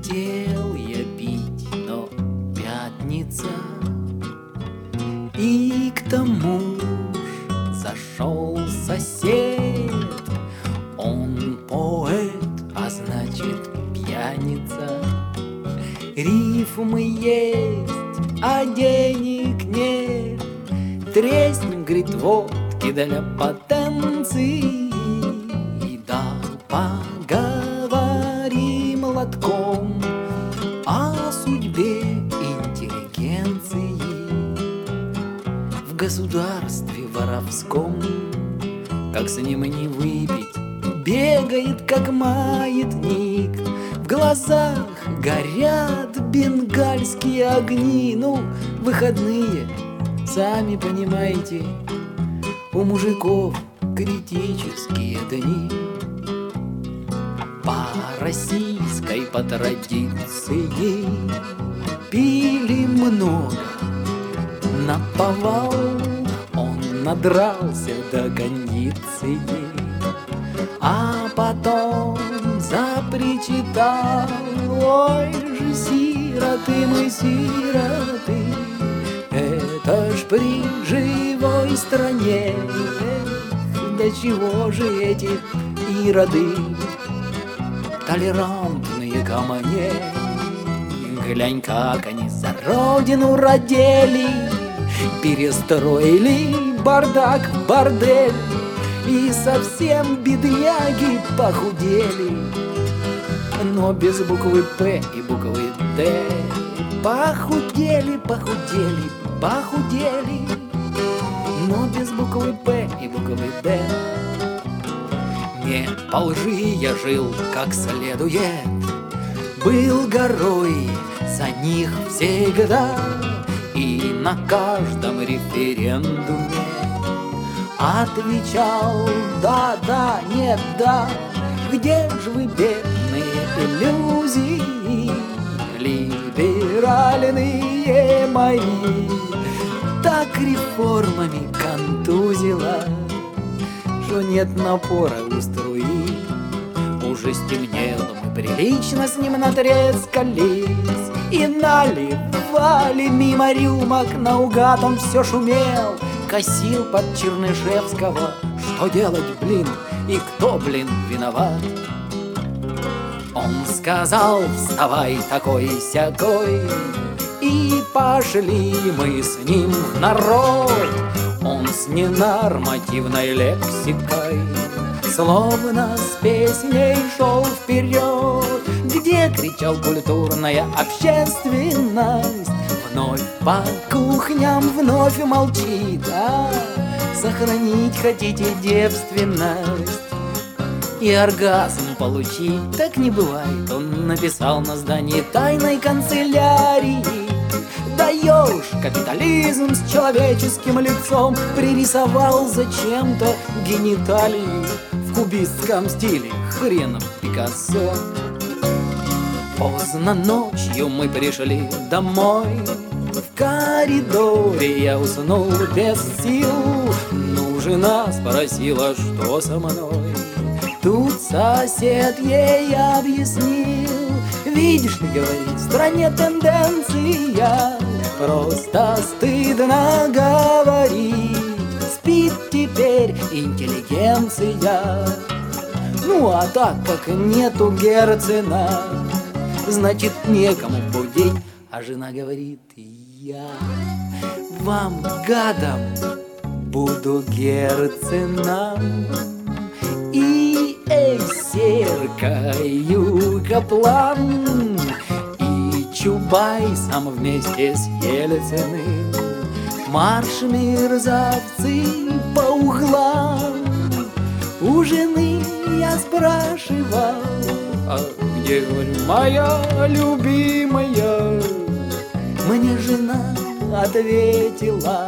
хотел я пить, но пятница, и к тому ж зашел сосед. Он поэт, а значит пьяница. Рифмы есть, а денег нет. Треснем, говорит, водки для потенции. Да поговорим лотком о судьбе интеллигенции. В государстве воровском, как с ним не выпить, бегает, как маятник. В глазах горят бенгальские огни. Ну, выходные, сами понимаете, у мужиков критические дни. По российской, по традиции, пили много наповал. Он надрался до кондиции, а потом запричитал: ой же, сироты мы, сироты, это ж при живой стране. До чего же эти ироды толерантные ко мне? Глянь, как они за родину родили, перестроили бардак в бордель, и совсем бедняги похудели. Но без буквы «П» и буквы «Д похудели, похудели, похудели. Но без буквы «П» и буквы «Д. Не по лжи я жил как следует, был горой за них всегда, и на каждом референдуме отвечал: да, да, нет, да. Где ж вы, бедные иллюзии, либеральные мои? Так реформами контузило, что нет напора у струи. Уже стемнело, мы прилично с ним натрескались и наливали мимо рюмок наугад. Он все шумел, косил под Чернышевского. Что делать, блин, и кто, блин, виноват? Он сказал: вставай, такой-сякой, и пошли мы с ним в народ. Он с ненормативной лексикой словно с песней шел вперед, где кричал: культурная общественность вновь по кухням вновь молчит. А сохранить хотите девственность и оргазм получить? Так не бывает. Он написал на здании тайной канцелярии: даешь капитализм с человеческим лицом. Пририсовал зачем-то гениталии в кубистском стиле, хренов Пикассо. Поздно ночью мы пришли домой, в коридоре я уснул без сил. Ну, жена спросила, что со мной. Тут сосед ей объяснил: видишь ли, говорит, в стране тенденция, просто стыдно говорить, спит теперь интеллигенция. Ну а так как нету Герцена, значит некому будить. А жена говорит: я вам, гадам, буду Герценом. И эсеркаю Каплан и Чубайсом вместе с Ельциным. Марш, мерзавцы, по углам. У жены я спрашивал: а где, говорю, моя любимая? Мне жена ответила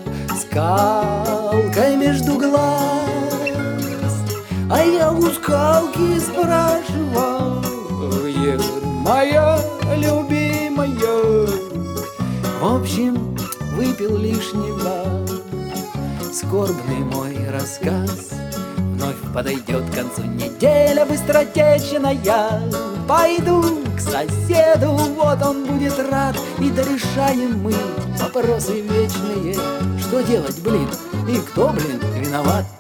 скалкой между глаз. А я у скалки спрашивал: где, говорю, моя любимая? В общем, выпил лишнего. Скорбный мой рассказ вновь подойдет к концу. Неделя быстротечная, пойду к соседу, вот он будет рад, и дорешаем мы вопросы вечные. Что делать, блин, и кто, блин, виноват?